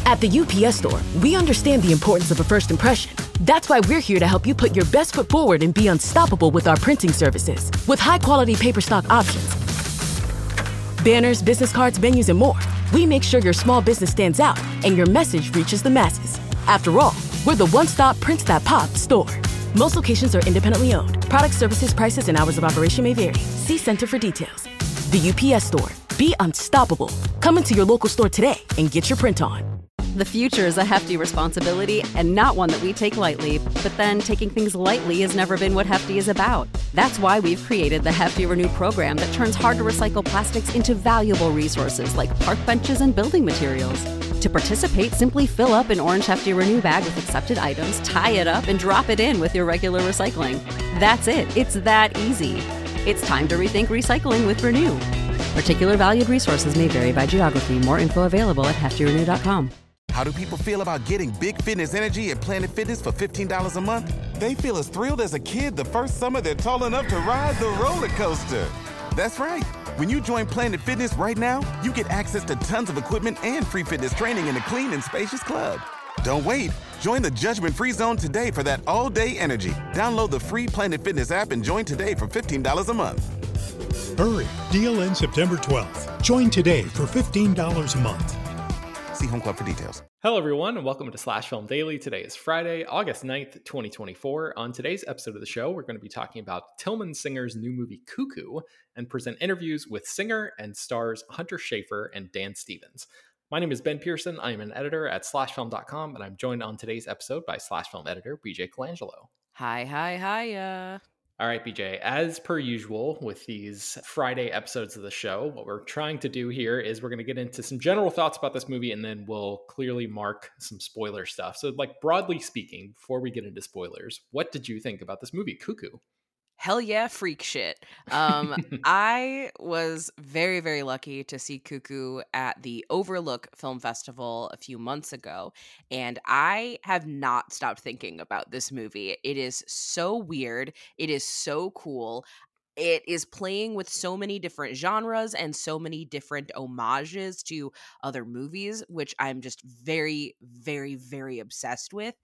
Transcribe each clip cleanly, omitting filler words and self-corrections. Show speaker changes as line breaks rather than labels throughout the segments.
At the UPS Store, we understand the importance of a first impression. That's why we're here to help you put your best foot forward and be unstoppable with our printing services. With high-quality paper stock options, banners, business cards, menus, and more, we make sure your small business stands out and your message reaches the masses. After all, we're the one-stop prints that pop store. Most locations are independently owned. Product, services, prices, and hours of operation may vary. See Center for details. The UPS Store. Be unstoppable. Come into your local store today and get your print on.
The future is a hefty responsibility and not one that we take lightly. But then taking things lightly has never been what Hefty is about. That's why we've created the Hefty Renew program that turns hard-to-recycle plastics into valuable resources like park benches and building materials. To participate, simply fill up an orange Hefty Renew bag with accepted items, tie it up, and drop it in with your regular recycling. That's it. It's that easy. It's time to rethink recycling with Renew. Particular valued resources may vary by geography. More info available at heftyrenew.com.
How do people feel about getting big fitness energy at Planet Fitness for $15 a month? They feel as thrilled as a kid the first summer they're tall enough to ride the roller coaster. That's right. When you join Planet Fitness right now, you get access to tons of equipment and free fitness training in a clean and spacious club. Don't wait. Join the judgment-free zone today for that all-day energy. Download the free Planet Fitness app and join today for $15 a month.
Hurry. Deal ends September 12th. Join today for $15 a month.
See Home Club for details.
Hello, everyone, and welcome to Slash Film Daily. Today is Friday, August 9th, 2024. On today's episode of the show, we're going to be talking about Tillman Singer's new movie, Cuckoo, and present interviews with singer and stars Hunter Schafer and Dan Stevens. My name is Ben Pearson. I am an editor at slashfilm.com, and I'm joined on today's episode by Slash Film editor BJ Colangelo.
Hi.
All right, BJ, as per usual with these Friday episodes of the show, what we're trying to do here is we're going to get into some general thoughts about this movie, and then we'll clearly mark some spoiler stuff. So, like, broadly speaking, before we get into spoilers, what did you think about this movie, Cuckoo?
Hell yeah, freak shit. I was very, very lucky to see Cuckoo at the Overlook Film Festival a few months ago, and I have not stopped thinking about this movie. It is so weird. It is so cool. It is playing with so many different genres and so many different homages to other movies, which I'm just very, very, very obsessed with.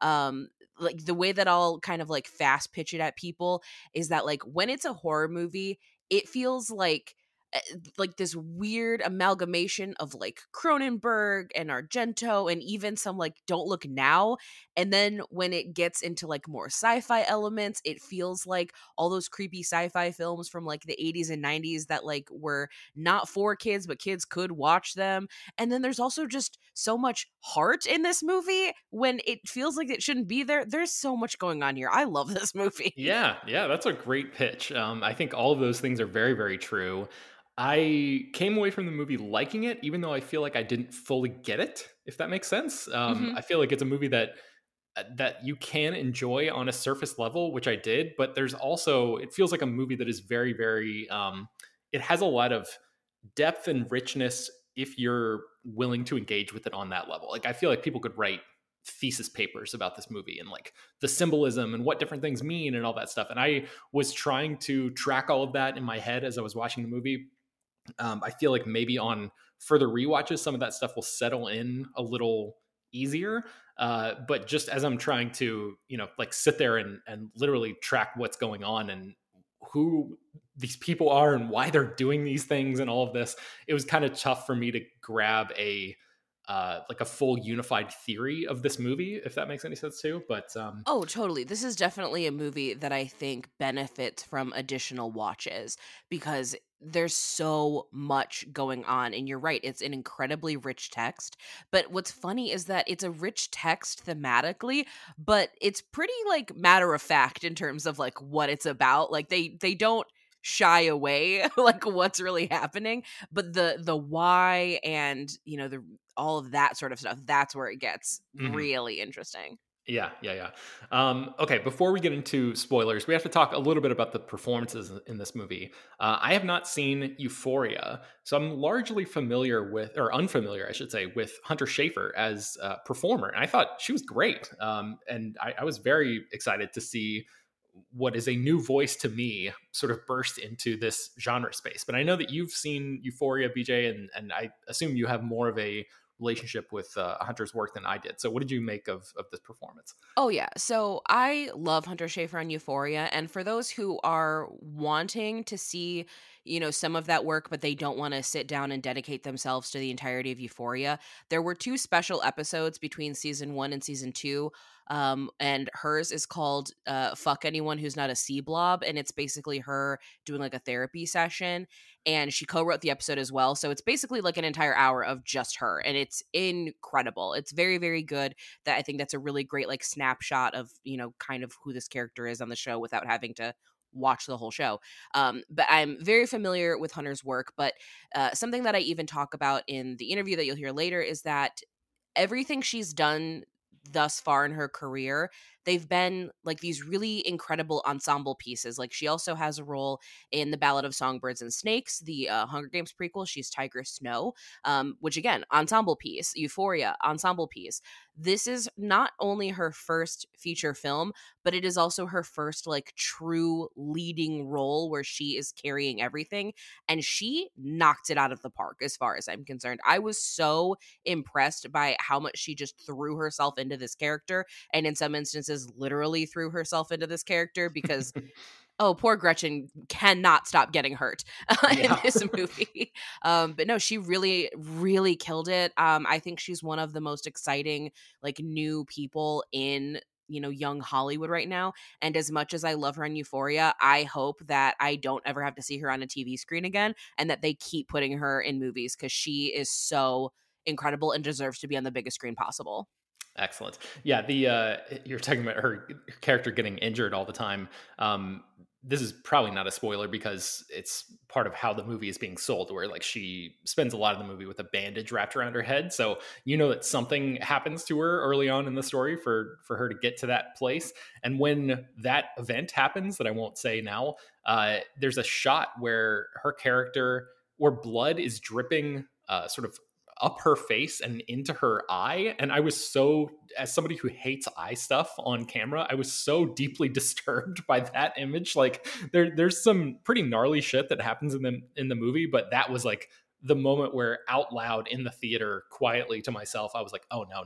Like the way that I'll kind of like fast pitch it at people is that like when it's a horror movie, it feels like this weird amalgamation of like Cronenberg and Argento and even some like Don't Look Now. And then when it gets into like more sci-fi elements, it feels like all those creepy sci-fi films from like the 80s and 90s that like were not for kids, but kids could watch them. And then there's also just so much heart in this movie when it feels like it shouldn't be there. There's so much going on here. I love this movie.
Yeah, that's a great pitch. I think all of those things are very, very true. I came away from the movie liking it, even though I feel like I didn't fully get it, if that makes sense. I feel like it's a movie that you can enjoy on a surface level, which I did, but there's also, it feels like a movie that is very, very, it has a lot of depth and richness if you're willing to engage with it on that level. Like, I feel like people could write thesis papers about this movie and like the symbolism and what different things mean and all that stuff. And I was trying to track all of that in my head as I was watching the movie. I feel like maybe on further rewatches, some of that stuff will settle in a little easier. But just as I'm trying to, like sit there and literally track what's going on and who these people are and why they're doing these things and all of this, it was kind of tough for me to grab a full unified theory of this movie, if that makes any sense too. But
oh, totally. This is definitely a movie that I think benefits from additional watches because there's so much going on. And you're right, it's an incredibly rich text. But what's funny is that it's a rich text thematically, but it's pretty like matter of fact in terms of like what it's about. Like they don't shy away like what's really happening, but the why and the all of that sort of stuff, that's where it gets really interesting.
Yeah. Okay, before we get into spoilers, we have to talk a little bit about the performances in this movie. I have not seen Euphoria, so I'm largely unfamiliar, I should say, with Hunter Schafer as a performer. And I thought she was great. And I was very excited to see what is a new voice to me sort of burst into this genre space. But I know that you've seen Euphoria, BJ, and I assume you have more of a relationship with Hunter's work than I did. So what did you make of this performance?
Oh yeah. So I love Hunter Schafer on Euphoria. And for those who are wanting to see, some of that work, but they don't want to sit down and dedicate themselves to the entirety of Euphoria, there were 2 special episodes between season 1 and season 2. And hers is called Fuck Anyone Who's Not a Sea Blob. And it's basically her doing like a therapy session. And she co-wrote the episode as well. So it's basically like an entire hour of just her. And it's incredible. It's very, very good. That I think that's a really great like snapshot of, kind of who this character is on the show without having to watch the whole show. But I'm very familiar with Hunter's work. But something that I even talk about in the interview that you'll hear later is that everything she's done thus far in her career, they've been like these really incredible ensemble pieces. Like she also has a role in The Ballad of Songbirds and Snakes, the Hunger Games prequel. She's Tigress Snow, which again, ensemble piece. Euphoria, ensemble piece. This is not only her first feature film, but it is also her first like true leading role where she is carrying everything. And she knocked it out of the park as far as I'm concerned. I was so impressed by how much she just threw herself into this character, and in some instances literally threw herself into this character because oh, poor Gretchen cannot stop getting hurt in this movie. But no, she really, really killed it. I think she's one of the most exciting, like, new people in, young Hollywood right now. And as much as I love her on Euphoria, I hope that I don't ever have to see her on a TV screen again, and that they keep putting her in movies because she is so incredible and deserves to be on the biggest screen possible.
Excellent. Yeah, the you're talking about her character getting injured all the time. This is probably not a spoiler because it's part of how the movie is being sold, where like she spends a lot of the movie with a bandage wrapped around her head. So that something happens to her early on in the story for her to get to that place. And when that event happens, that I won't say now, there's a shot where her character, where blood is dripping sort of up her face and into her eye. And I was so, as somebody who hates eye stuff on camera, I was so deeply disturbed by that image. Like there's some pretty gnarly shit that happens in the movie, but that was like the moment where out loud in the theater, quietly to myself, I was like, oh no.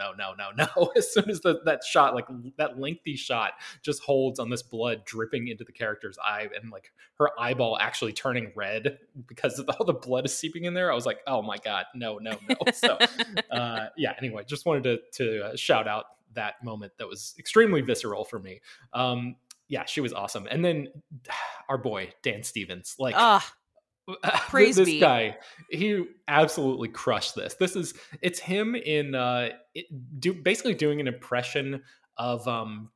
As soon as that shot, like that lengthy shot just holds on this blood dripping into the character's eye and like her eyeball actually turning red because all the blood is seeping in there, I was like, oh my God, no. So anyway, just wanted to shout out that moment. That was extremely visceral for me. She was awesome. And then our boy, Dan Stevens, like,
praise
this
be.
Guy, he absolutely crushed this. It's him in basically doing an impression of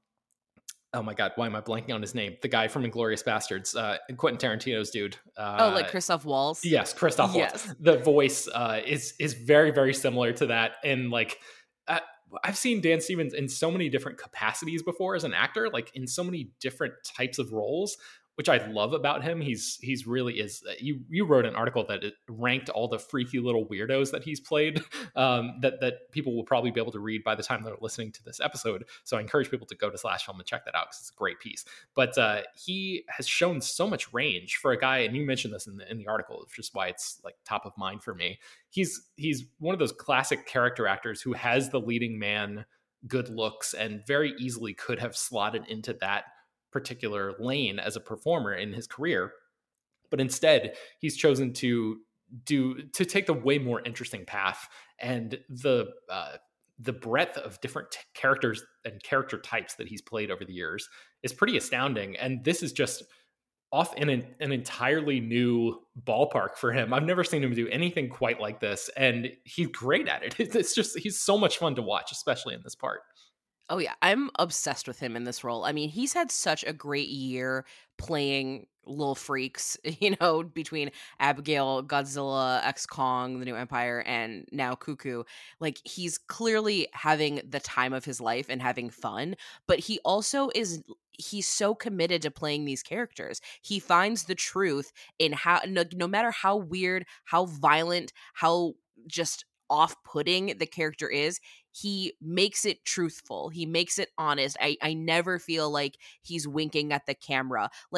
oh my God, why am I blanking on his name? The guy from Inglourious Bastards, Quentin Tarantino's dude.
Like Christoph Waltz?
Yes, Christoph Waltz. The voice is very, very similar to that. And like, I've seen Dan Stevens in so many different capacities before as an actor, like in so many different types of roles, which I love about him. He's really is. You wrote an article that it ranked all the freaky little weirdos that he's played, that people will probably be able to read by the time they're listening to this episode. So I encourage people to go to /film and check that out because it's a great piece. But he has shown so much range for a guy, and you mentioned this in the article, which is why it's like top of mind for me. He's one of those classic character actors who has the leading man good looks and very easily could have slotted into that particular lane as a performer in his career, but instead he's chosen to take the way more interesting path, and the breadth of different characters and character types that he's played over the years is pretty astounding. And this is just off in an entirely new ballpark for him. I've never seen him do anything quite like this, and he's great at it. It's just, he's so much fun to watch, especially in this part.
Oh yeah, I'm obsessed with him in this role. I mean, he's had such a great year playing little freaks, between Abigail, Godzilla, X Kong, The New Empire, and now Cuckoo. Like, he's clearly having the time of his life and having fun, but he also he's so committed to playing these characters. He finds the truth in how, no matter how weird, how violent, how just off-putting the character is, he makes it truthful. He makes it honest. I never feel like he's winking at the camera. Like,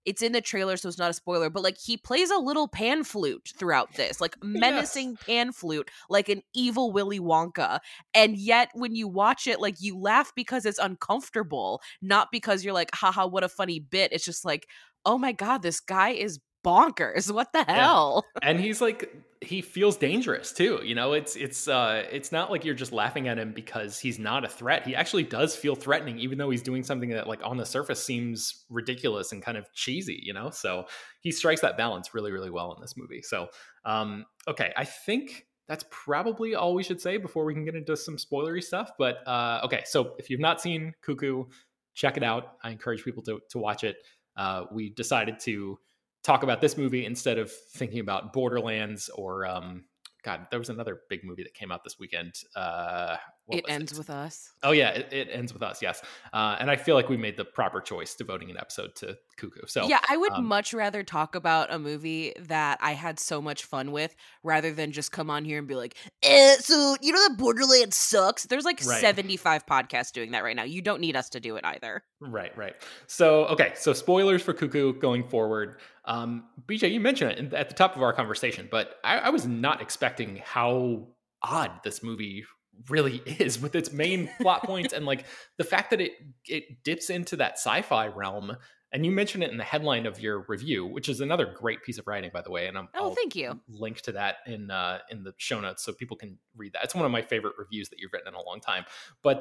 it's in the trailer, so it's not a spoiler, but like he plays a little pan flute throughout this, like menacing pan flute, like an evil Willy Wonka. And yet when you watch it, like you laugh because it's uncomfortable, not because you're like, haha, what a funny bit. It's just like, oh my God, this guy is bonkers. What the hell?
And he's like, he feels dangerous too. You know, it's not like you're just laughing at him because he's not a threat. He actually does feel threatening, even though he's doing something that like on the surface seems ridiculous and kind of cheesy, you know? So he strikes that balance really, really well in this movie. So, okay. I think that's probably all we should say before we can get into some spoilery stuff. But, okay. So if you've not seen Cuckoo, check it out. I encourage people to watch it. We decided to talk about this movie instead of thinking about Borderlands or God, there was another big movie that came out this weekend.
It Ends With Us.
Oh yeah, it Ends With Us. Yes, and I feel like we made the proper choice devoting an episode to Cuckoo. So
yeah, I would much rather talk about a movie that I had so much fun with rather than just come on here and be like, so you know that Borderlands sucks. There's like 75 podcasts doing that right now. You don't need us to do it either.
Right. So okay, so spoilers for Cuckoo going forward. BJ, you mentioned it at the top of our conversation, but I was not expecting how odd this movie really is with its main plot points and like the fact that it dips into that sci-fi realm. And you mentioned it in the headline of your review, which is another great piece of writing, by the way. And I'll
thank you.
Link to that in the show notes so people can read that. It's one of my favorite reviews that you've written in a long time. But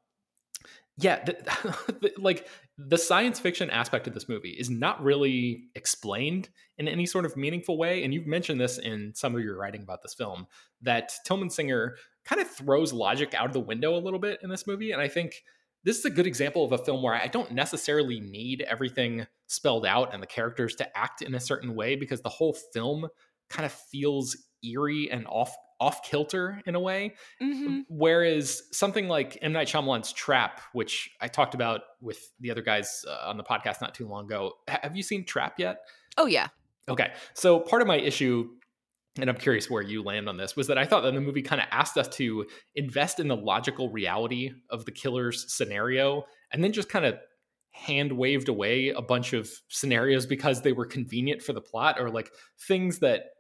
yeah, like the science fiction aspect of this movie is not really explained in any sort of meaningful way. And you've mentioned this in some of your writing about this film, that Tillman Singer kind of throws logic out of the window a little bit in this movie. And I think this is a good example of a film where I don't necessarily need everything spelled out and the characters to act in a certain way, because the whole film kind of feels eerie and off kilter in a way.
Mm-hmm.
Whereas something like M. Night Shyamalan's Trap, which I talked about with the other guys on the podcast not too long ago. Have you seen Trap yet?
Oh, yeah.
Okay. So part of my issue, and I'm curious where you land on this, was that I thought that the movie kind of asked us to invest in the logical reality of the killer's scenario and then just kind of hand waved away a bunch of scenarios because they were convenient for the plot, or like things that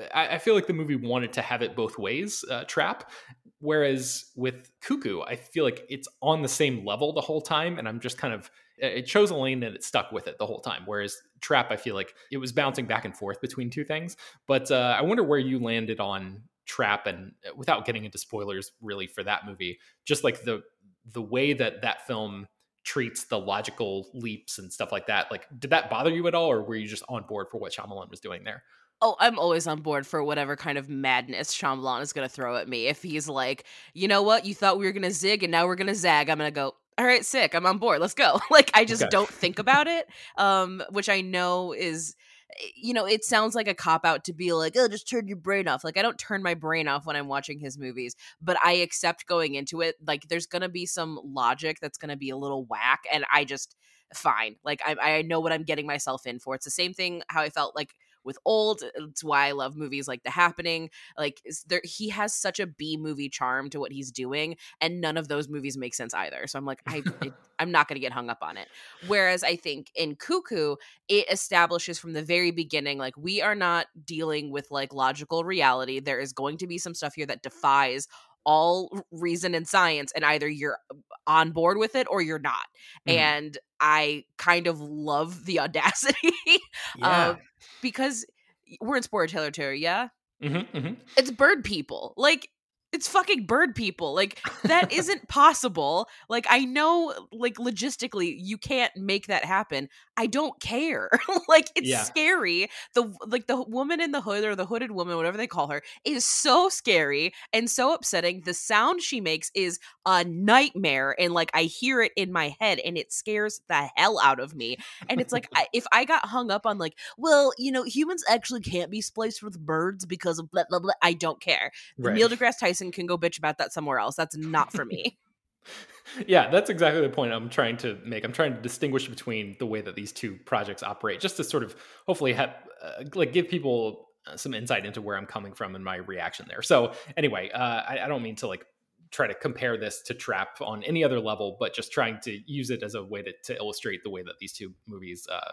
I feel like the movie wanted to have it both ways, Trap. Whereas with Cuckoo, I feel like it's on the same level the whole time. And I'm just kind of, it chose a lane and it stuck with it the whole time. Whereas Trap, I feel like it was bouncing back and forth between two things. But I wonder where you landed on Trap, and without getting into spoilers really for that movie, just like the way that film treats the logical leaps and stuff like that. Like, did that bother you at all? Or were you just on board for what Shyamalan was doing there?
Oh, I'm always on board for whatever kind of madness Shyamalan is going to throw at me. If he's like, you know what, you thought we were going to zig and now we're going to zag, I'm going to go, all right, sick, I'm on board, let's go. Like, I just don't think about it, which I know is, you know, it sounds like a cop-out to be like, oh, just turn your brain off. Like, I don't turn my brain off when I'm watching his movies, but I accept going into it, like, there's going to be some logic that's going to be a little whack, and I just, fine. Like, I know what I'm getting myself in for. It's the same thing how I felt like with Old. It's why I love movies like The Happening. Like, he has such a B movie charm to what he's doing, and none of those movies make sense either. So I'm like, I'm not going to get hung up on it. Whereas I think in Cuckoo, it establishes from the very beginning, like, we are not dealing with like logical reality. There is going to be some stuff here that defies all reason and science, and either you're on board with it or you're not. And I kind of love the audacity because we're in spoiler territory. It's bird people. Like, it's fucking bird people. Like, that isn't possible. Like, I know, like, logistically you can't make that happen. I don't care. Like, it's scary. The woman in the hood, or the hooded woman, whatever they call her, is so scary and so upsetting. The sound she makes is a nightmare, and like, I hear it in my head and it scares the hell out of me. And it's like, if I got hung up on like, well, you know, humans actually can't be spliced with birds because of blah blah blah, I don't care. Neil deGrasse Tyson can go bitch about that somewhere else. That's not for me.
Yeah, that's exactly the point I'm trying to make. I'm trying to distinguish between the way that these two projects operate, just to sort of hopefully have like give people some insight into where I'm coming from and my reaction there. So anyway, I don't mean to like try to compare this to Trap on any other level, but just trying to use it as a way to illustrate the way that these two movies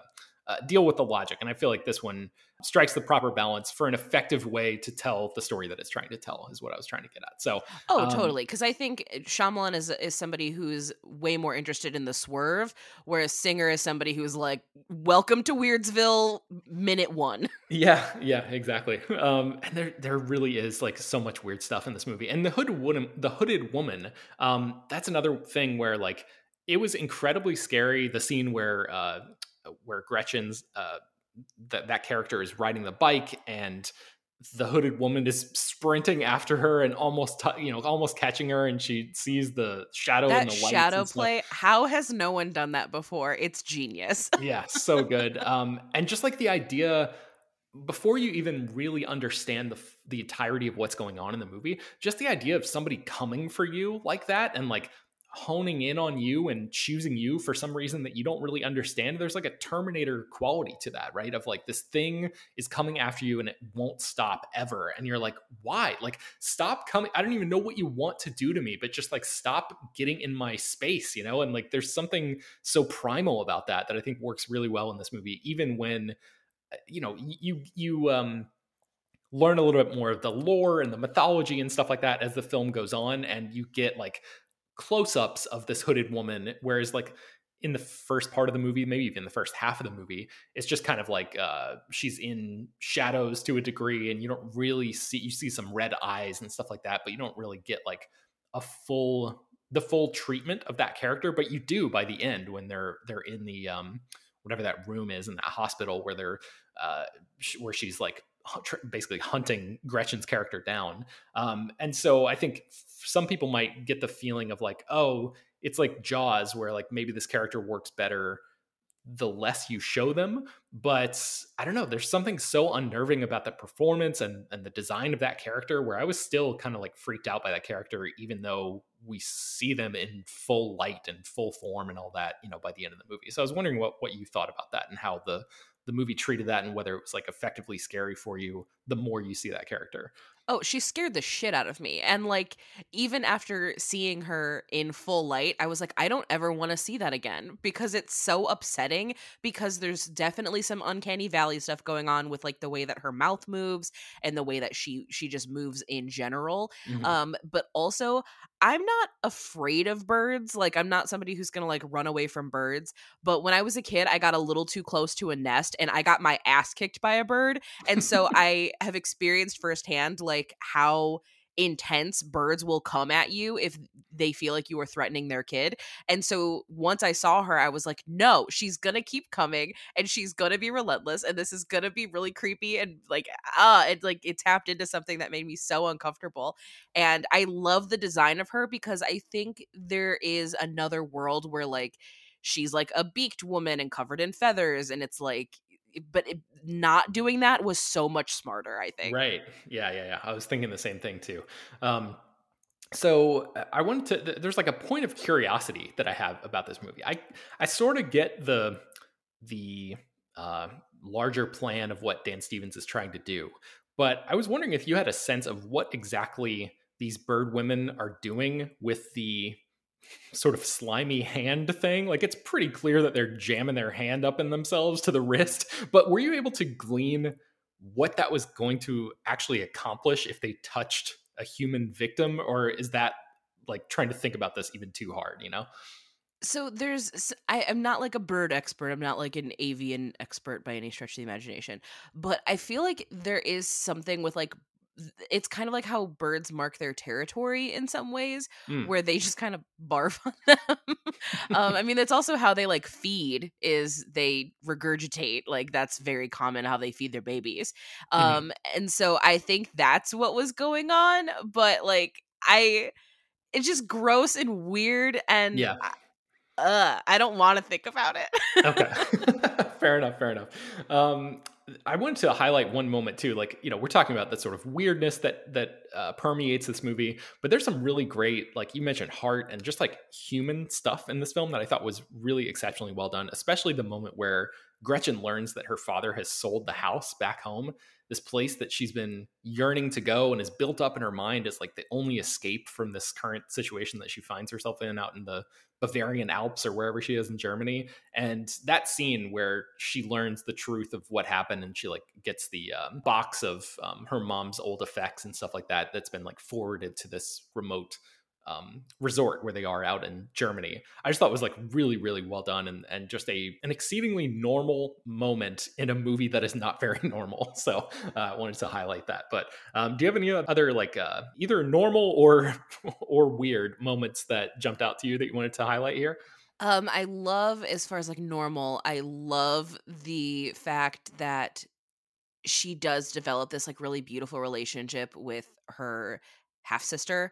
deal with the logic. And I feel like this one strikes the proper balance for an effective way to tell the story that it's trying to tell, is what I was trying to get at. So,
Totally. Because I think Shyamalan is somebody who's way more interested in the swerve, whereas Singer is somebody who's like, welcome to Weirdsville, minute one.
yeah, exactly. And there really is like so much weird stuff in this movie. And the hooded woman, that's another thing where like it was incredibly scary. The scene where Gretchen's that character is riding the bike and the hooded woman is sprinting after her and almost catching her, and she sees the shadow
That
and the lights
shadow
and stuff.
play, how has no one done that before? It's genius.
Yeah, so good. And just like the idea, before you even really understand the entirety of what's going on in the movie, just the idea of somebody coming for you like that and like honing in on you and choosing you for some reason that you don't really understand. There's like a Terminator quality to that, right? Of like, this thing is coming after you and it won't stop ever. And you're like, why? Like, stop coming. I don't even know what you want to do to me, but just like, stop getting in my space, you know? And like, there's something so primal about that I think works really well in this movie, even when, you know, you learn a little bit more of the lore and the mythology and stuff like that as the film goes on, and you get like close-ups of this hooded woman, whereas like in the first part of the movie, maybe even the first half of the movie, it's just kind of like she's in shadows to a degree, and you don't really you see some red eyes and stuff like that, but you don't really get like the full treatment of that character. But you do by the end when they're in the whatever that room is in that hospital where they're where she's like basically hunting Gretchen's character down. And so I think some people might get the feeling of like, oh, it's like Jaws, where like maybe this character works better the less you show them. But I don't know, there's something so unnerving about the performance and the design of that character, where I was still kind of like freaked out by that character, even though we see them in full light and full form and all that, you know, by the end of the movie. So I was wondering what you thought about that and how the movie treated that, and whether it was like effectively scary for you the more you see that character.
Oh, she scared the shit out of me. And like, even after seeing her in full light, I was like, I don't ever want to see that again, because it's so upsetting, because there's definitely some uncanny valley stuff going on with like the way that her mouth moves and the way that she just moves in general.
Mm-hmm.
But also, I'm not afraid of birds. Like, I'm not somebody who's going to like run away from birds. But when I was a kid, I got a little too close to a nest and I got my ass kicked by a bird. And so I have experienced firsthand like how intense birds will come at you if they feel like you are threatening their kid. And so once I saw her, I was like, no, she's gonna keep coming and she's gonna be relentless, and this is gonna be really creepy, and like it tapped into something that made me so uncomfortable. And I love the design of her, because I think there is another world where like she's like a beaked woman and covered in feathers, and it's like, but not doing that was so much smarter, I think.
Right. Yeah. I was thinking the same thing too. So I wanted to, there's like a point of curiosity that I have about this movie. I sort of get the larger plan of what Dan Stevens is trying to do, but I was wondering if you had a sense of what exactly these bird women are doing with the sort of slimy hand thing. Like, it's pretty clear that they're jamming their hand up in themselves to the wrist, but were you able to glean what that was going to actually accomplish if they touched a human victim, or is that like trying to think about this even too hard, you know?
So I'm not like a bird expert. I'm not like an avian expert by any stretch of the imagination, but I feel like there is something with like, it's kind of like how birds mark their territory in some ways, where they just kind of barf on them. I mean, that's also how they like feed, is they regurgitate. Like, that's very common how they feed their babies. And so I think that's what was going on, but like, it's just gross and weird, and
Yeah.
I don't want to think about it.
Okay. Fair enough. I wanted to highlight one moment too. Like, you know, we're talking about the sort of weirdness that permeates this movie, but there's some really great, like you mentioned, heart and just like human stuff in this film that I thought was really exceptionally well done, especially the moment where Gretchen learns that her father has sold the house back home. this place that she's been yearning to go and is built up in her mind as like the only escape from this current situation that she finds herself in out in the Bavarian Alps or wherever she is in Germany. And that scene where she learns the truth of what happened and she like gets the box of her mom's old effects and stuff like that that's been like forwarded to this remote resort where they are out in Germany. I just thought it was like really, really well done and just an exceedingly normal moment in a movie that is not very normal. So I wanted to highlight that. But do you have any other like either normal or weird moments that jumped out to you that you wanted to highlight here?
I love, as far as like normal, I love the fact that she does develop this like really beautiful relationship with her half sister.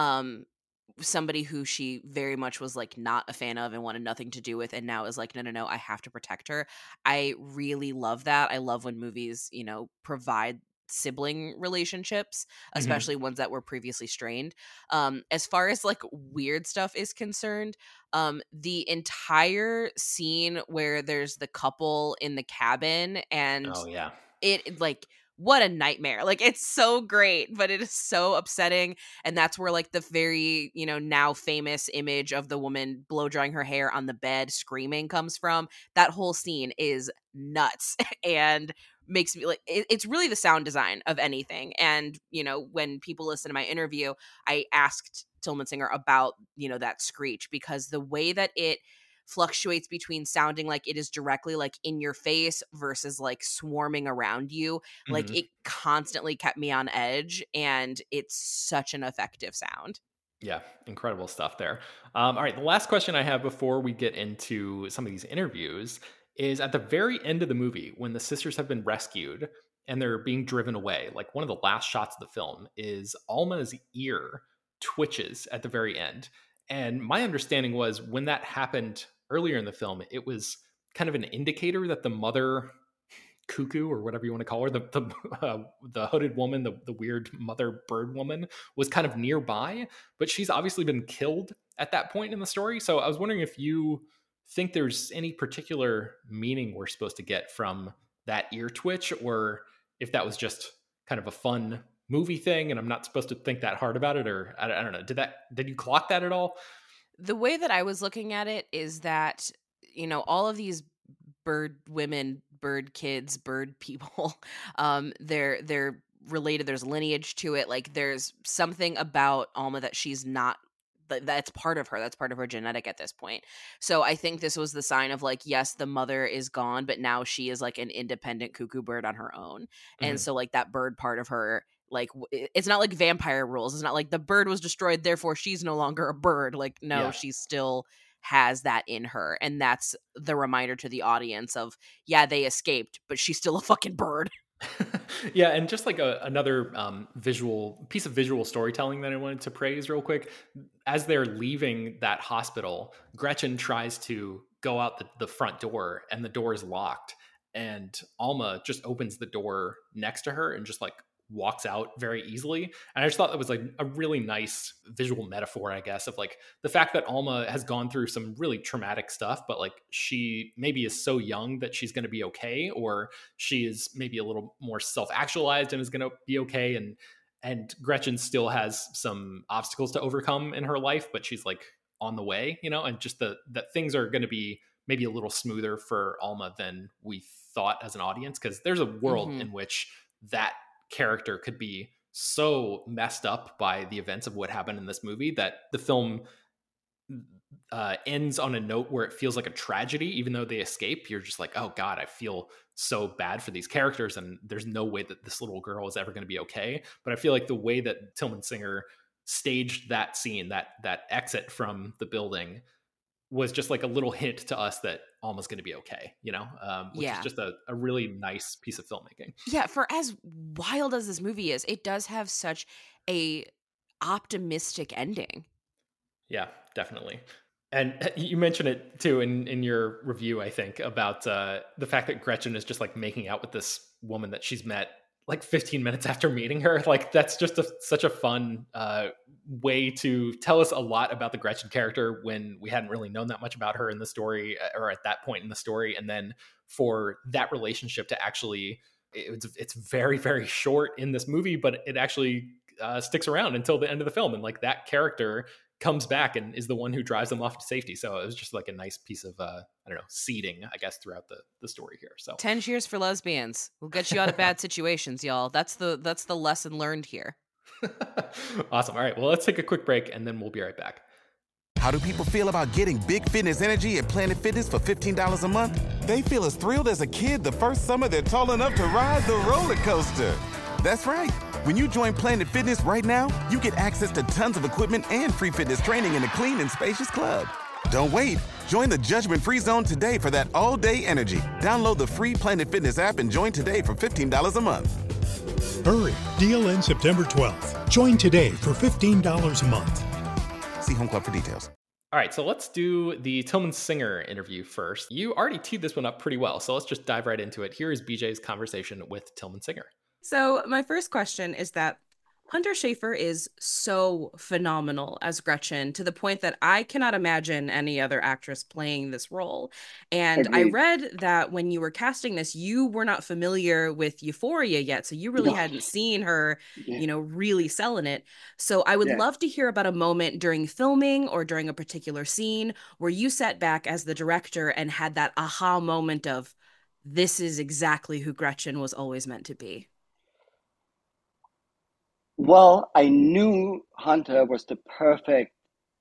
Somebody who she very much was like not a fan of and wanted nothing to do with, and now is like, no, I have to protect her. I really love that. I love when movies, provide sibling relationships,
Mm-hmm.
especially ones that were previously strained. As far as like weird stuff is concerned, the entire scene where there's the couple in the cabin and
Oh yeah.
like, what a nightmare. Like, it's so great, but it is so upsetting. And that's where like the very, now famous image of the woman blow drying her hair on the bed screaming comes from. That whole scene is nuts and makes me like it's really the sound design of anything. And when people listen to my interview, I asked Tillman Singer about that screech, because the way that it fluctuates between sounding like it is directly like in your face versus like swarming around you, like
Mm-hmm.
it constantly kept me on edge, and it's such an effective sound.
Yeah, incredible stuff there. All right, the last question I have before we get into some of these interviews is at the very end of the movie when the sisters have been rescued and they're being driven away. Like one of the last shots of the film is Alma's ear twitches at the very end. And my understanding was when that happened earlier in the film, it was kind of an indicator that the mother cuckoo or whatever you want to call her, the hooded woman, the weird mother bird woman, was kind of nearby, but she's obviously been killed at that point in the story. So I was wondering if you think there's any particular meaning we're supposed to get from that ear twitch, or if that was just kind of a fun movie thing and I'm not supposed to think that hard about it, or I don't know. Did you clock that at all?
The way that I was looking at it is that, all of these bird women, bird kids, bird people, they're related. There's lineage to it. Like there's something about Alma that she's not, that's part of her. That's part of her genetic at this point. So I think this was the sign of like, yes, the mother is gone, but now she is like an independent cuckoo bird on her own. And
Mhm.
so like that bird part of her, like it's not like vampire rules. It's not like the bird was destroyed, therefore she's no longer a bird. Like no,
Yeah.
she still has that in her, and that's the reminder to the audience of, yeah, they escaped, but she's still a fucking bird.
Yeah, and just like another visual piece of visual storytelling that I wanted to praise real quick. As they're leaving that hospital, Gretchen tries to go out the front door, and the door is locked. And Alma just opens the door next to her and just like walks out very easily. And I just thought that was like a really nice visual metaphor, I guess, of like the fact that Alma has gone through some really traumatic stuff, but like she maybe is so young that she's going to be okay, or she is maybe a little more self-actualized and is going to be okay, and Gretchen still has some obstacles to overcome in her life, but she's like on the way, and just that things are going to be maybe a little smoother for Alma than we thought as an audience, because there's a world
Hmm.
in which that character could be so messed up by the events of what happened in this movie that the film ends on a note where it feels like a tragedy. Even though they escape, you're just like, oh god, I feel so bad for these characters, and there's no way that this little girl is ever going to be okay. But I feel like the way that Tillman Singer staged that scene, that exit from the building, was just like a little hint to us that Alma's going to be okay, which is
Yeah.
just a really nice piece of filmmaking.
Yeah, for as wild as this movie is, it does have such a optimistic ending.
Yeah, definitely. And you mentioned it too in your review, I think, about the fact that Gretchen is just like making out with this woman that she's met like 15 minutes after meeting her. Like that's just such a fun way to tell us a lot about the Gretchen character when we hadn't really known that much about her in the story, or at that point in the story. And then for that relationship to actually it's very, very short in this movie, but it actually sticks around until the end of the film. And like that character comes back and is the one who drives them off to safety. So it was just like a nice piece of, I don't know, seeding, I guess, throughout the story here. So
10 cheers for lesbians. We'll get you out of bad situations, y'all. That's the lesson learned here.
Awesome. All right. Well, let's take a quick break and then we'll be right back.
How do people feel about getting big fitness energy at Planet Fitness for $15 a month? They feel as thrilled as a kid the first summer they're tall enough to ride the roller coaster. That's right. When you join Planet Fitness right now, you get access to tons of equipment and free fitness training in a clean and spacious club. Don't wait. Join the judgment-free zone today for that all-day energy. Download the free Planet Fitness app and join today for $15 a month.
Hurry! Deal ends September 12th. Join today for $15 a month.
See Home Club for details.
All right, so let's do the Tillman Singer interview first. You already teed this one up pretty well, so let's just dive right into it. Here is BJ's conversation with Tillman Singer.
So my first question is that Hunter Schafer is so phenomenal as Gretchen to the point that I cannot imagine any other actress playing this role. And
Agreed.
I read that when you were casting this, you were not familiar with Euphoria yet. So you really hadn't seen her, really selling it. So I would love to hear about a moment during filming or during a particular scene where you sat back as the director and had that aha moment of, this is exactly who Gretchen was always meant to be.
Well, I knew Hunter was the perfect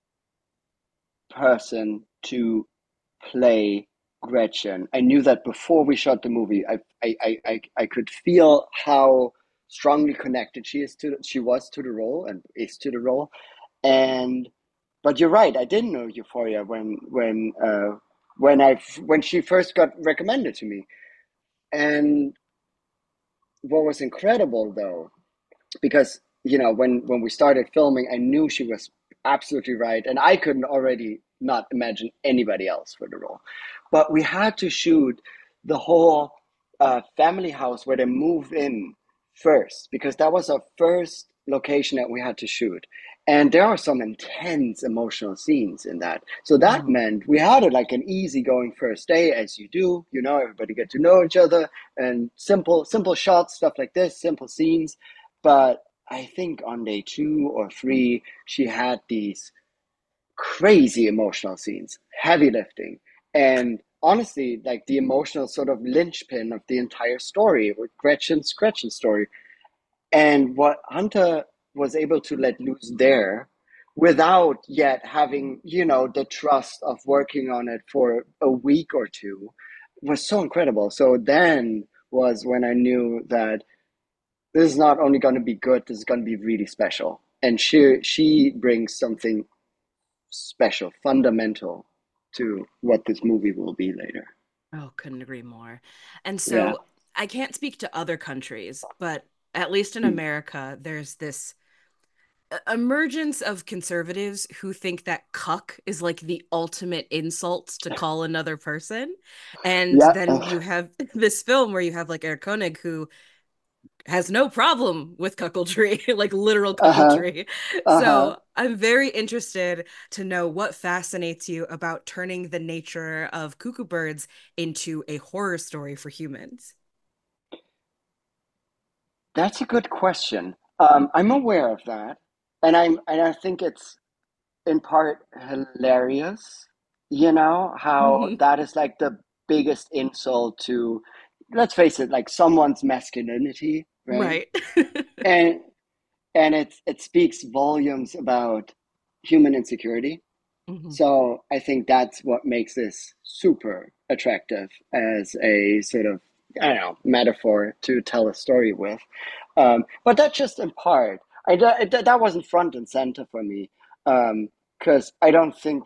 person to play Gretchen. I knew that before we shot the movie. I could feel how strongly connected she was to the role and is to the role. But you're right, I didn't know Euphoria when she first got recommended to me. And what was incredible though, because when we started filming, I knew she was absolutely right, and I couldn't already not imagine anybody else for the role. But we had to shoot the whole family house where they move in first, because that was our first location that we had to shoot. And there are some intense emotional scenes in that. So that meant we had like an easygoing first day, as you do. Everybody get to know each other, and simple shots, stuff like this, simple scenes. But I think on day 2 or 3, she had these crazy emotional scenes, heavy lifting. And honestly, like the emotional sort of linchpin of the entire story, with Gretchen's story. And what Hunter was able to let loose there without yet having, the trust of working on it for a week or two was so incredible. So then was when I knew that this is not only going to be good, this is going to be really special. And she brings something special, fundamental to what this movie will be later.
Oh, couldn't agree more. And so I can't speak to other countries, but at least in America, there's this emergence of conservatives who think that cuck is like the ultimate insult to call another person. And then you have this film where you have like Eric Koenig, who has no problem with cuckoldry, like literal cuckoldry. So I'm very interested to know what fascinates you about turning the nature of Cuckoo Birds into a horror story for humans.
That's a good question. I'm aware of that, and I think it's in part hilarious. How that is like the biggest insult to, let's face it, like someone's masculinity, right? and it speaks volumes about human insecurity. So I think that's what makes this super attractive as a sort of, I don't know, metaphor to tell a story with. But that's just in part. That wasn't front and center for me, because I don't think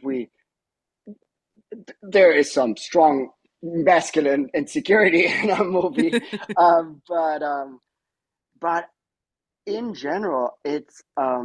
there is some strong masculine insecurity in our movie. But in general, it's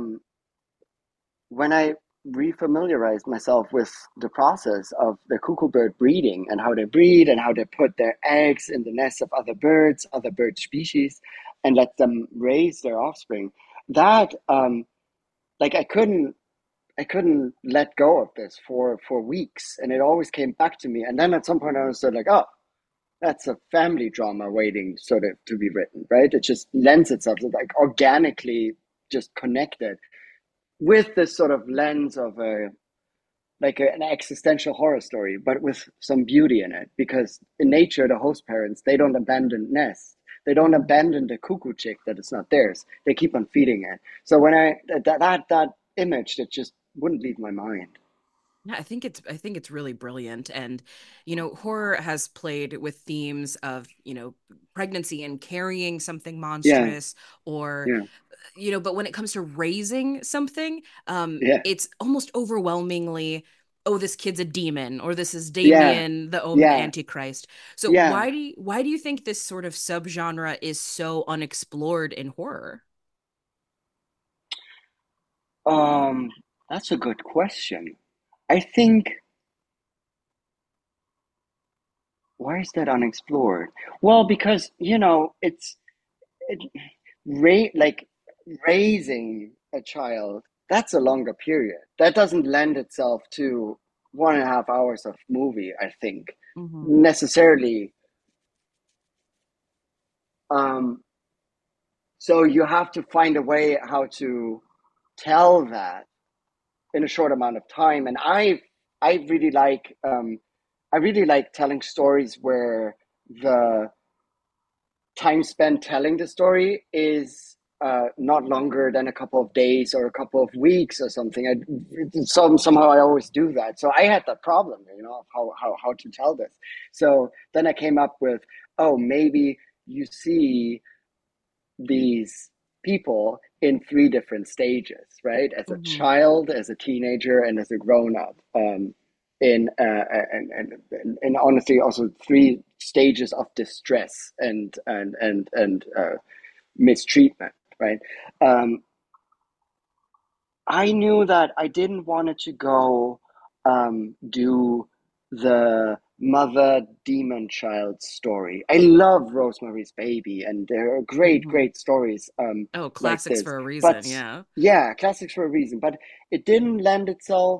when I refamiliarized myself with the process of the cuckoo bird breeding and how they breed and how they put their eggs in the nests of other bird species, and let them raise their offspring, that like I couldn't let go of this for weeks, and it always came back to me. And then at some point I was like, oh, that's a family drama waiting sort of to be written, right? It just lends itself to like organically just connected with this sort of lens of an existential horror story, but with some beauty in it. Because in nature, the host parents, they don't abandon nests. They don't abandon the cuckoo chick that is not theirs. They keep on feeding it. So when that image that just wouldn't leave my mind.
Yeah, I think it's really brilliant. And horror has played with themes of pregnancy and carrying something
Yeah,
monstrous, or
yeah,
but when it comes to raising something,
yeah,
it's almost overwhelmingly, oh, this kid's a demon, or this is
yeah,
Damien, the Omen
yeah,
Antichrist. So
yeah.
why do you think this sort of subgenre is so unexplored in horror?
Um, that's a good question. I think, why is that unexplored? Well, because it, like raising a child, that's a longer period. That doesn't lend itself to 1.5 hours of movie, I think,
Hmm.
necessarily. Um, so you have to find a way how to tell that in a short amount of time. And I really like I really like telling stories where the time spent telling the story is not longer than a couple of days or a couple of weeks or something. Somehow I always do that. So I had that problem, of how to tell this. So then I came up with, oh, maybe you see these people in three different stages, right? As a
Hmm.
child, as a teenager, and as a grown up. In and honestly, also three stages of distress and mistreatment, right? Um, I knew that I didn't want it to go do the mother demon child story. I love Rosemary's Baby, and there are great,
Hmm.
great stories
Oh,
like
classics
this.
for a reason.
But
Yeah.
yeah, classics for a reason. But it didn't lend itself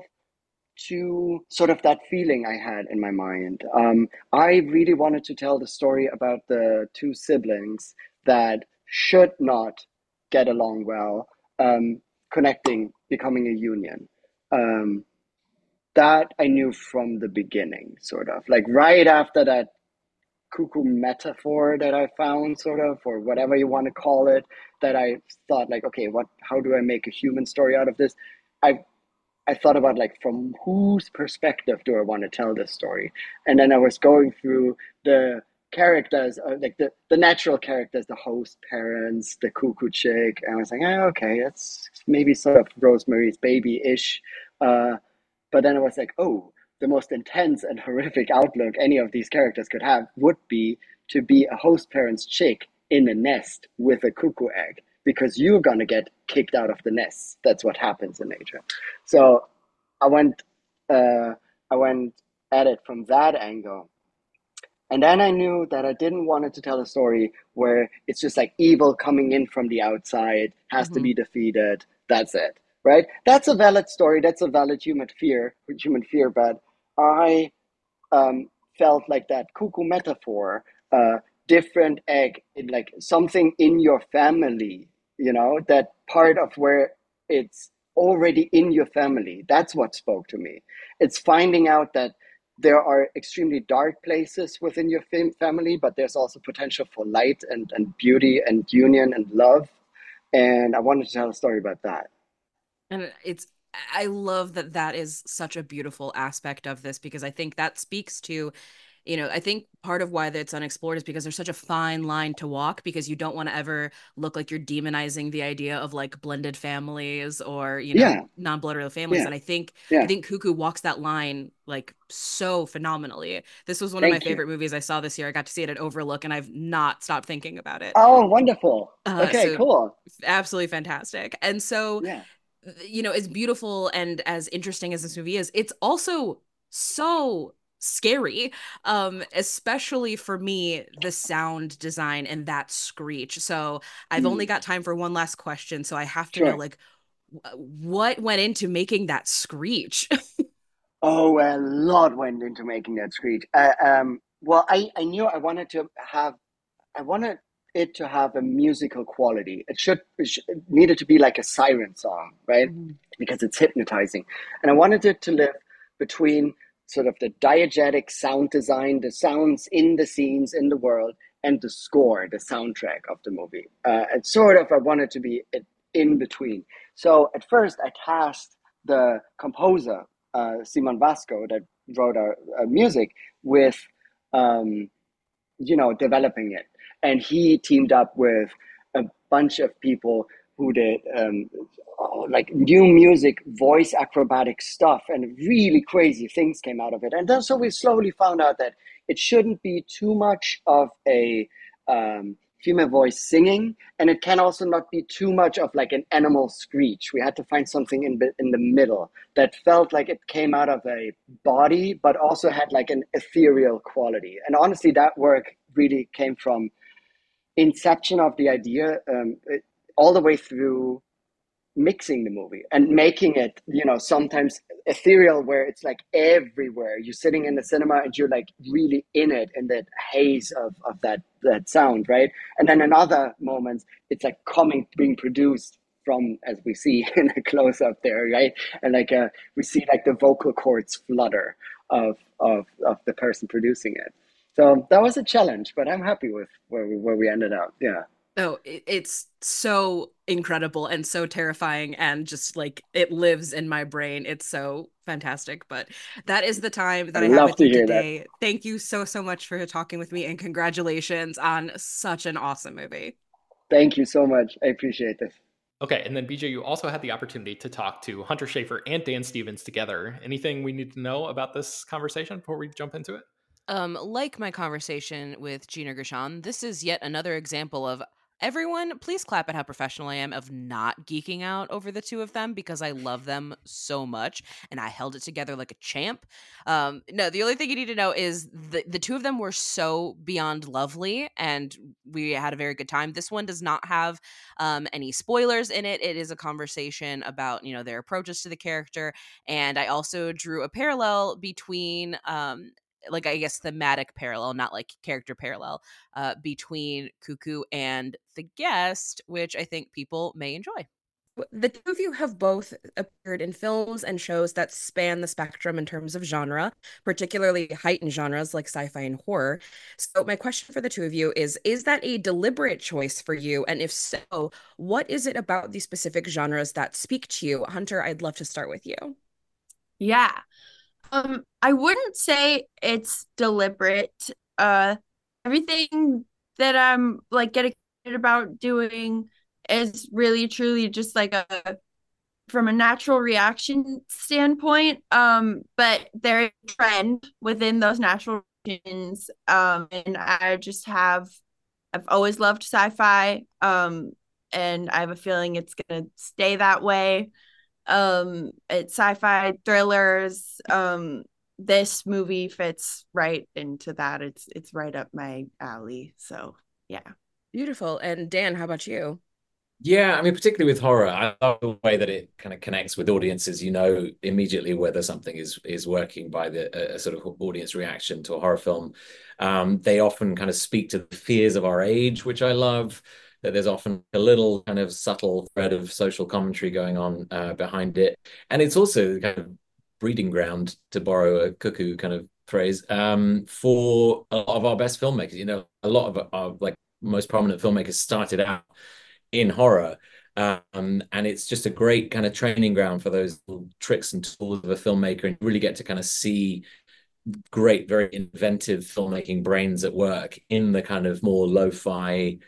to sort of that feeling I had in my mind. I really wanted to tell the story about the two siblings that should not get along well, connecting, becoming a union. Um, that I knew from the beginning, sort of like right after that cuckoo metaphor that I found, sort of, or whatever you want to call it, that I thought like, okay, how do I make a human story out of this? I I thought about like from whose perspective do I want to tell this story, and then I was going through the characters, like the natural characters, the host parents, the cuckoo chick, and I was like, okay, that's maybe sort of Rosemary's Baby ish, but then I was like, oh, the most intense and horrific outlook any of these characters could have would be to be a host parent's chick in a nest with a cuckoo egg because you're gonna get kicked out of the nest. That's what happens in nature. So I went uh, I went at it from that angle. And then I knew that I didn't want it to tell a story where it's just like evil coming in from the outside, has to
Hmm.
be defeated. That's it, right? That's a valid story. That's a valid human fear. But I felt like that cuckoo metaphor, different egg, in like something in your family, that part of where it's already in your family. That's what spoke to me. It's finding out that there are extremely dark places within your family, but there's also potential for light and beauty and union and love. And I wanted to tell a story about that.
And I love that that is such a beautiful aspect of this, because I think that speaks to, I think part of why that's unexplored is because there's such a fine line to walk, because you don't want to ever look like you're demonizing the idea of like blended families, or,
Yeah,
non-blood related families.
yeah,
And I
yeah.
think Cuckoo walks that line like so phenomenally. This was one of my
Thank you.
favorite movies I saw this year. I got to see it at Overlook, and I've not stopped thinking about it.
Oh, wonderful. Okay,
So
cool.
absolutely fantastic. And so,
Yeah.
as beautiful and as interesting as this movie is, it's also so scary, especially for me, the sound design and that screech. So I've only
Mm,
got time for one last question, so I have to know,
sure.
like, what went into making that screech?
Oh, a lot went into making that screech. well, I knew I wanted it to have a musical quality. It needed to be like a siren song, right?
Mhm.
Because it's hypnotizing. And I wanted it to live between sort of the diegetic sound design, the sounds in the scenes in the world, and the score, the soundtrack of the movie. And sort of, I wanted to be in between. So at first, I tasked the composer, Simon Vasco, that wrote our music, with um, developing it. And he teamed up with a bunch of people who did like new music, voice acrobatic stuff, and really crazy things came out of it. And then so we slowly found out that it shouldn't be too much of a female voice singing, and it can also not be too much of like an animal screech. We had to find something in the middle that felt like it came out of a body, but also had like an ethereal quality. And honestly, that work really came from inception of the idea, all the way through mixing the movie and making it, sometimes ethereal, where it's like everywhere. You're sitting in the cinema and you're like really in it, in that haze of that sound, right? And then in other moments, it's like being produced from, as we see in a close up there, right? And like we see like the vocal cords flutter of the person producing it. So that was a challenge, but I'm happy with where we ended up. Yeah.
Oh, it's so incredible and so terrifying, and just like it lives in my brain. It's so fantastic. But that is the time
I
that I have
love
with
to
you
hear that.
today. Thank you so, so much for talking with me, and congratulations on such an awesome movie.
Thank you so much. I appreciate this.
Okay, and then BJ, you also had the opportunity to talk to Hunter Schafer and Dan Stevens together. Anything we need to know about this conversation before we jump into it?
Like my conversation with Gina Gershon, this is yet another example of everyone, please clap at how professional I am of not geeking out over the two of them, because I love them so much and I held it together like a champ. No, the only thing you need to know is the two of them were so beyond lovely and we had a very good time. This one does not have any spoilers in it. It is a conversation about, their approaches to the character. And I also drew a parallel between like, I guess, thematic parallel, not like character parallel, between Cuckoo and The Guest, which I think people may enjoy.
The two of you have both appeared in films and shows that span the spectrum in terms of genre, particularly heightened genres like sci-fi and horror. So my question for the two of you is that a deliberate choice for you? And if so, what is it about these specific genres that speak to you? Hunter, I'd love to start with you.
Yeah. I wouldn't say it's deliberate. Uh, Everything that I'm like getting excited about doing is really truly just like a from a natural reaction standpoint. But there's a trend within those natural reactions. And I've always loved sci-fi. And I have a feeling it's gonna stay that way. It's sci-fi thrillers. This movie fits right into that. It's right up my alley. So yeah.
Beautiful. And Dan, how about you?
Yeah, I mean, particularly with horror, I love the way that it kind of connects with audiences. You know immediately whether something is working by the a sort of audience reaction to a horror film. They often kind of speak to the fears of our age, which I love. That there's often a little kind of subtle thread of social commentary going on behind it, and it's also kind of breeding ground, to borrow a Cuckoo kind of phrase, for a lot of our best filmmakers. You know, a lot of our like most prominent filmmakers started out in horror. And it's just a great kind of training ground for those tricks and tools of a filmmaker, and really get to kind of see great, very inventive filmmaking brains at work in the kind of more lo-fi,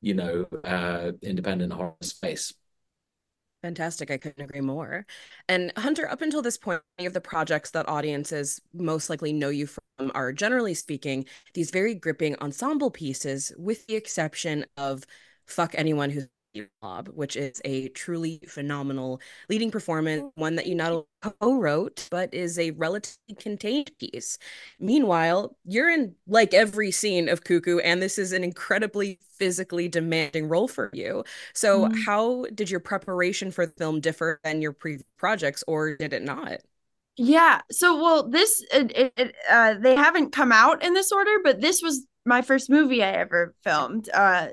independent horror space.
Fantastic. I couldn't agree more. And Hunter, up until this point, many of the projects that audiences most likely know you from are, generally speaking, these very gripping ensemble pieces, with the exception of Fuck Anyone Who's a Mob, which is a truly phenomenal leading performance, one that you not only co-wrote, but is a relatively contained piece. Meanwhile, you're in like every scene of Cuckoo, and this is an incredibly physically demanding role for you. So,
Mm.
how did your preparation for the film differ than your previous projects, or did it not?
Yeah. So, well, they haven't come out in this order, but this was my first movie I ever filmed.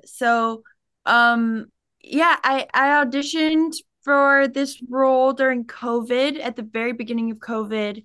Um, yeah, I auditioned for this role during COVID at the very beginning of COVID.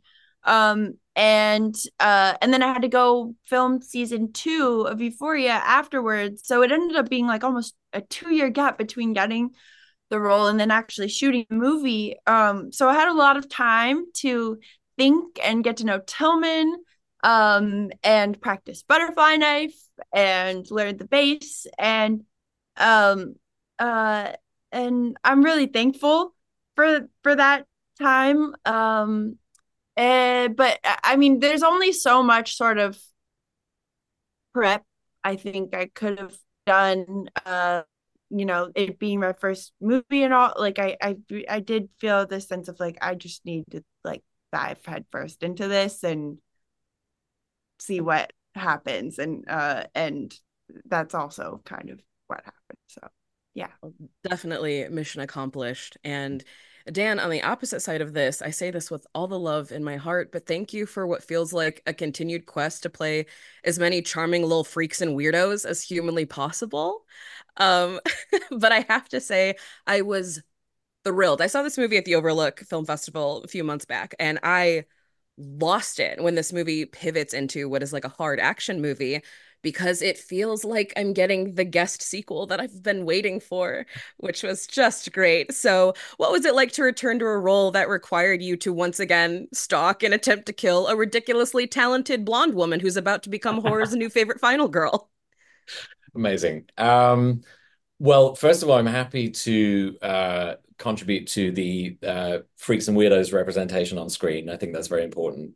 And then I had to go film season 2 of Euphoria afterwards. So it ended up being like almost a 2-year gap between getting the role and then actually shooting the movie. So I had a lot of time to think and get to know Tillman, and practice butterfly knife and learn the bass um, uh, and I'm really thankful for that time. But I mean, there's only so much sort of prep I think I could have done. It being my first movie and all, like I did feel this sense of like I just need to like dive headfirst into this and see what happens, and that's also kind of what happened. So yeah.
Definitely mission accomplished. And Dan, on the opposite side of this, I say this with all the love in my heart, but thank you for what feels like a continued quest to play as many charming little freaks and weirdos as humanly possible. Um, but I have to say, I was thrilled. I saw this movie at the Overlook Film Festival a few months back, and I lost it when this movie pivots into what is like a hard action movie because it feels like I'm getting the guest sequel that I've been waiting for, which was just great. So, what was it like to return to a role that required you to once again stalk and attempt to kill a ridiculously talented blonde woman who's about to become horror's new favorite final girl?
Amazing. Well, first of all, I'm happy to contribute to the freaks and weirdos representation on screen. I think that's very important.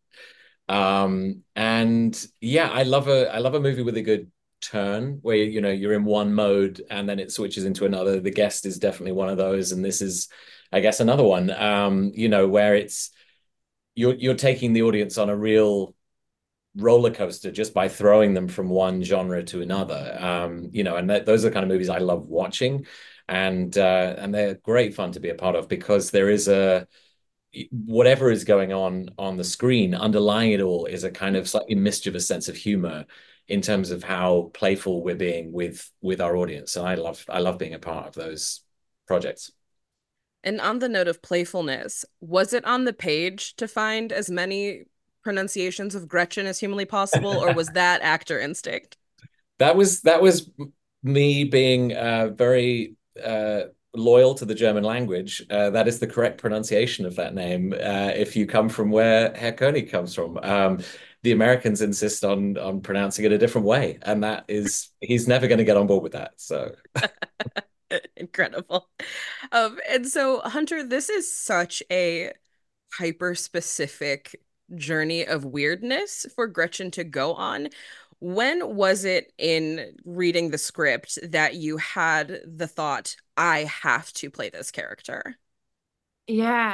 And yeah, I love a movie with a good turn where you're in one mode and then it switches into another. The Guest is definitely one of those, and this is, I guess, another one. Where it's you're taking the audience on a real roller coaster just by throwing them from one genre to another. And those are the kind of movies I love watching, and they're great fun to be a part of because there is a whatever is going on the screen, underlying it all is a kind of slightly mischievous sense of humor in terms of how playful we're being with our audience. And I love being a part of those projects.
And on the note of playfulness, was it on the page to find as many pronunciations of Gretchen as humanly possible, or was that actor instinct?
That was me being very loyal to the German language. That is the correct pronunciation of that name. If you come from where Herr Koenig comes from, the Americans insist on pronouncing it a different way, and he's never going to get on board with that. So
Incredible. And so, Hunter, this is such a hyper specific journey of weirdness for Gretchen to go on. When was it in reading the script that you had the thought, I have to play this character?
Yeah.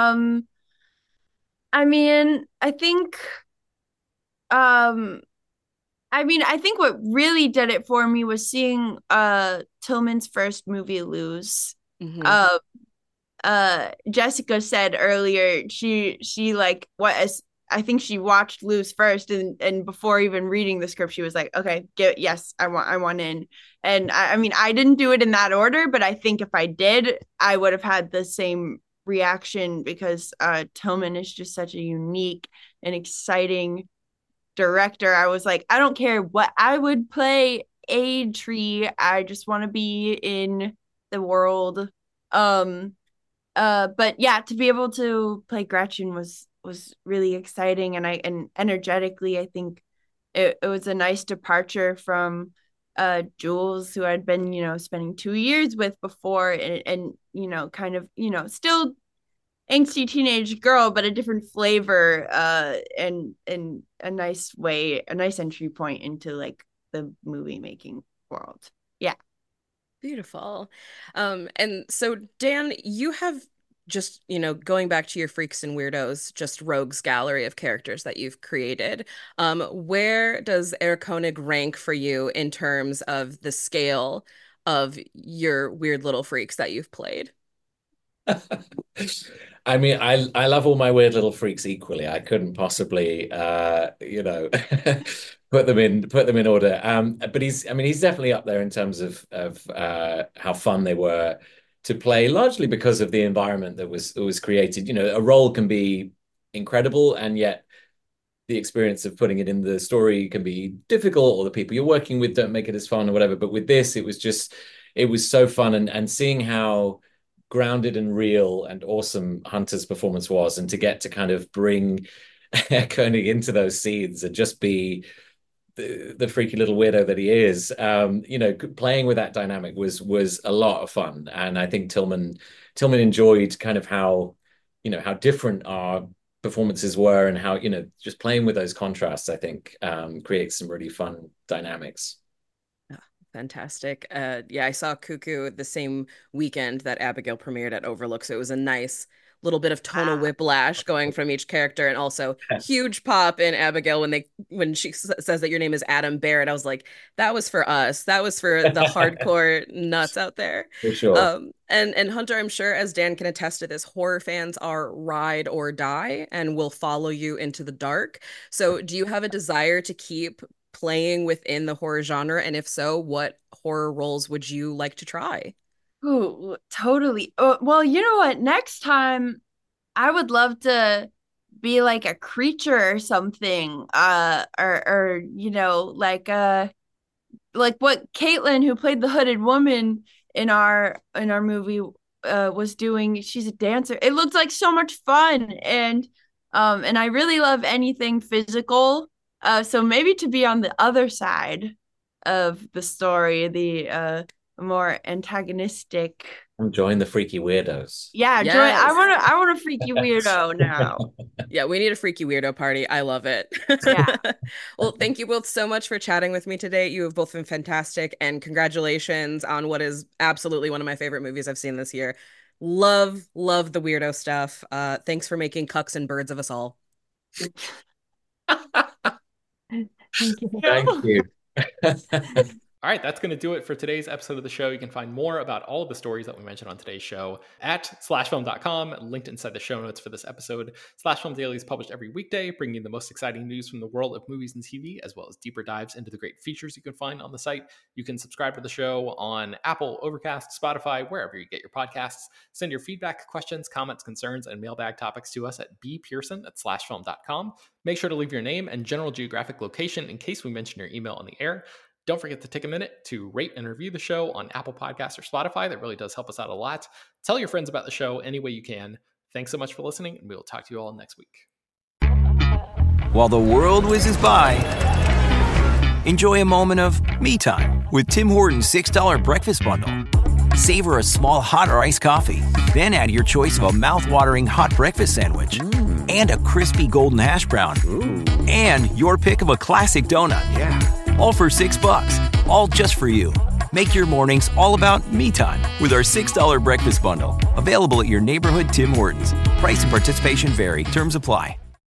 I mean, um I think what really did it for me was seeing Tillman's first movie, Lose.
Hmm.
Uh Jessica said earlier she like what as I think she watched Lose first, and before even reading the script she was like, okay, yes, I want in. And I mean, I didn't do it in that order, but I think if I did, I would have had the same reaction because Tillman is just such a unique and exciting director. I was like, I don't care what I would play a tree. I just want to be in the world. Um, but yeah, to be able to play Gretchen was really exciting, and energetically, I think it was a nice departure from Jules, who I'd been, spending 2 years with before, and kind of, still angsty teenage girl, but a different flavor, and a nice entry point into like the movie making world. Yeah.
Beautiful. And so Dan, you have just, going back to your freaks and weirdos, just rogues gallery of characters that you've created. Where does Erich Koenig rank for you in terms of the scale of your weird little freaks that you've played?
I mean, I love all my weird little freaks equally. I couldn't possibly, put them in order. But he's definitely up there in terms of how fun they were to play, largely because of the environment that was created. You know, a role can be incredible, and yet the experience of putting it in the story can be difficult, or the people you're working with don't make it as fun or whatever. But with this, it was so fun, and seeing how grounded and real and awesome Hunter's performance was, and to get to kind of bring Koenig into those scenes and just be the freaky little weirdo that he is, playing with that dynamic was a lot of fun. And I think Tillman enjoyed kind of how different our performances were, and how, just playing with those contrasts, I think, creates some really fun dynamics.
Fantastic. I saw Cuckoo the same weekend that Abigail premiered at Overlook, so it was a nice little bit of tonal whiplash going from each character, and also huge pop in Abigail when she says that your name is Adam Barrett. I was like, that was for us. That was for the hardcore nuts out there.
For sure.
And Hunter, I'm sure, as Dan can attest to this, horror fans are ride or die and will follow you into the dark. So do you have a desire to keep playing within the horror genre? And if so, what horror roles would you like to try?
Ooh, totally. Well, you know what? Next time, I would love to be like a creature or something. Or like what Caitlin, who played the hooded woman in our movie, was doing. She's a dancer. It looked like so much fun, and I really love anything physical. So maybe to be on the other side of the story, the more antagonistic.
Join the freaky weirdos.
Yeah, yes. I want a freaky weirdo now.
Yeah, we need a freaky weirdo party. I love it.
Yeah.
Well, thank you both so much for chatting with me today. You have both been fantastic, and congratulations on what is absolutely one of my favorite movies I've seen this year. Love the weirdo stuff. Thanks for making cucks and birds of us all.
Thank you.
Thank you.
All right, that's going to do it for today's episode of the show. You can find more about all of the stories that we mentioned on today's show at slashfilm.com, linked inside the show notes for this episode. Slash Film Daily is published every weekday, bringing you the most exciting news from the world of movies and TV, as well as deeper dives into the great features you can find on the site. You can subscribe to the show on Apple, Overcast, Spotify, wherever you get your podcasts. Send your feedback, questions, comments, concerns, and mailbag topics to us at bpearson@slashfilm.com. Make sure to leave your name and general geographic location in case we mention your email on the air. Don't forget to take a minute to rate and review the show on Apple Podcasts or Spotify. That really does help us out a lot. Tell your friends about the show any way you can. Thanks so much for listening, and we will talk to you all next week.
While the world whizzes by, enjoy a moment of me time with Tim Hortons $6 breakfast bundle. Savor a small hot or iced coffee, then add your choice of a mouth-watering hot breakfast sandwich and a crispy golden hash brown.
Ooh.
And your pick of a classic donut.
Yeah.
All for $6, all just for you. Make your mornings all about me time with our $6 breakfast bundle. Available at your neighborhood Tim Hortons. Price and participation vary. Terms apply.